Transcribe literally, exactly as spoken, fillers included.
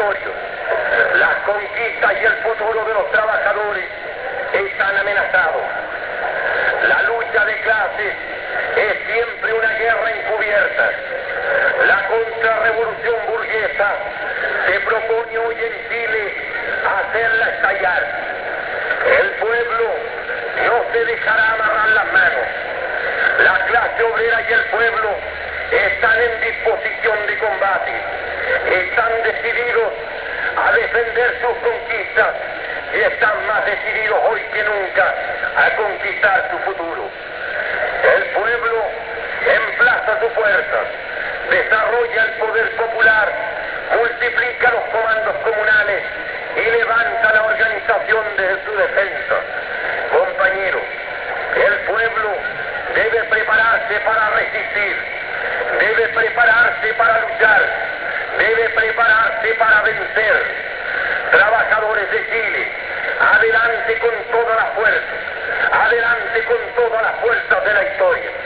territorios. Las conquistas y el futuro de los trabajadores están amenazados. La lucha de clases es siempre una guerra encubierta. La contrarrevolución burguesa se propone hoy en Chile hacerla estallar. El pueblo no se dejará amarrar las manos. La clase obrera y el pueblo están en disposición de combate. Están decididos a defender sus conquistas y están más decididos hoy que nunca a conquistar su futuro. El pueblo emplaza su fuerza, desarrolla el poder popular, multiplica los comandos comunales y levanta la organización de su defensa. Compañeros, el pueblo debe prepararse para resistir, debe prepararse para luchar, debe prepararse para vencer. Trabajadores de Chile, adelante con toda la fuerza, adelante con todas las fuerzas de la historia.